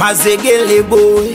Mazegele boy,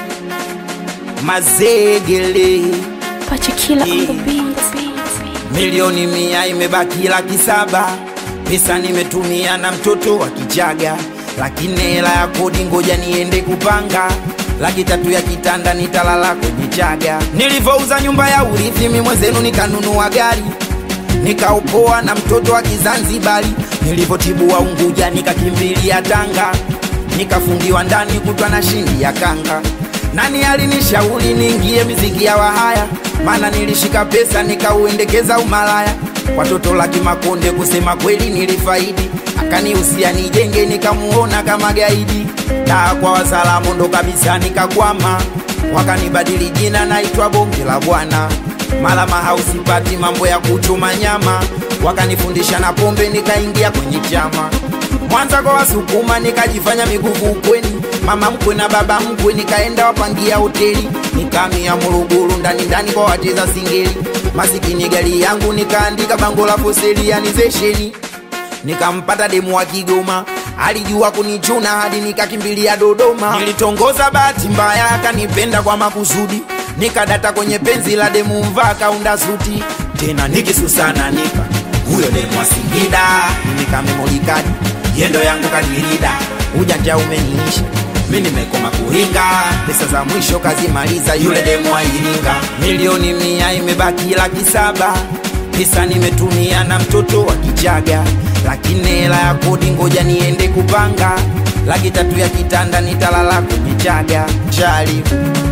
mazegele Pachikila on the beat. Milioni 100 imebaki 700,000. Pesa nimetumia na mtoto wa Kichaga, lakini hela ya kodi ngoja niende kupanga. 300,000 ya kitanda nitalala kwenye Chaga. Nilivouza nyumba ya urithi mimi mwenzenu nikanunua gari, nikaupoa na mtoto wa Kizanzibari. Nilivotibua Unguja nikakimbilia Tanga, nikafungiwa ndani kutwa na shindi ya kanga. Nani alinishauri niingie miziki ya wahaya? Maana nilishika pesa nikauendekeza umalaya. Watoto laki Makonde kusema kweli nilifaidi, akanihusia nijenge nikamuona kama gaidi. Na kwa wasalamu ndo kabisa nikakwama, wakanibadili jina naitwa Bonge la Bwana. Malama hausipati mambo ya kuchuma nyama, wakanifundisha na pombe nikaingia kwenye chama. Mwanza kwa Wasukuma nikajifanya miguvu ukweni, mama mkwe na baba mkwe nikaenda wapangia hoteli. Nikamia Morogoro ndani kwa wacheza singeli, masikini gari yangu nikaandika bango la poseli yanizesheni. Nikampata demu wa Kigoma, alijua kunichuna hadi nikakimbilia Dodoma. Nilitongoza bahati mbaya akanipenda kwa makusudi, nikadata kwenye penzi la demu mvaa kaunda suti. Tena nikisusana nika huyo demu wa Singida, nikamemolika yendo yangu kadirida. Ujanja umeniisha, mimi nimekoma kuringa, pesa za mwisho kazimaliza yule demu wa Iringa. Milioni 100 imebaki 700,000. Pesa nimetumia na mtoto wa Kichaga, lakini hela ya kodi ngoja niende kupanga. 300,000 ya kitanda nitalala kwenye Chaga. Chali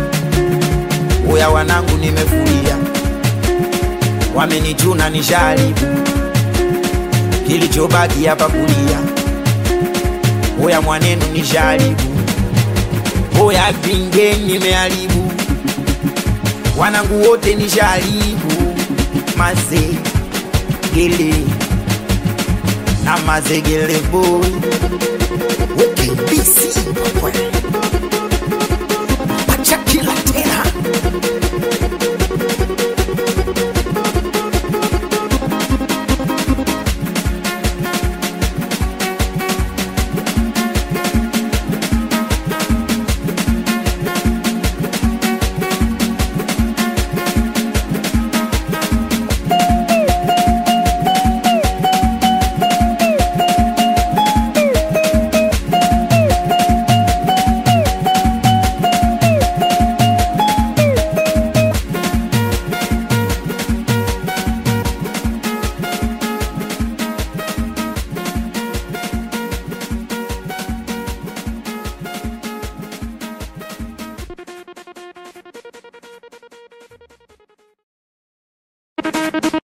oya wanangu nimefuria, wamenichuna nishali, kilichobaki hapa kulia. Oya mwanenu nishalibu, oya vinge nimeharibu, wanangu wote nishalibu. Mazegele na mazegele boy, ukibisi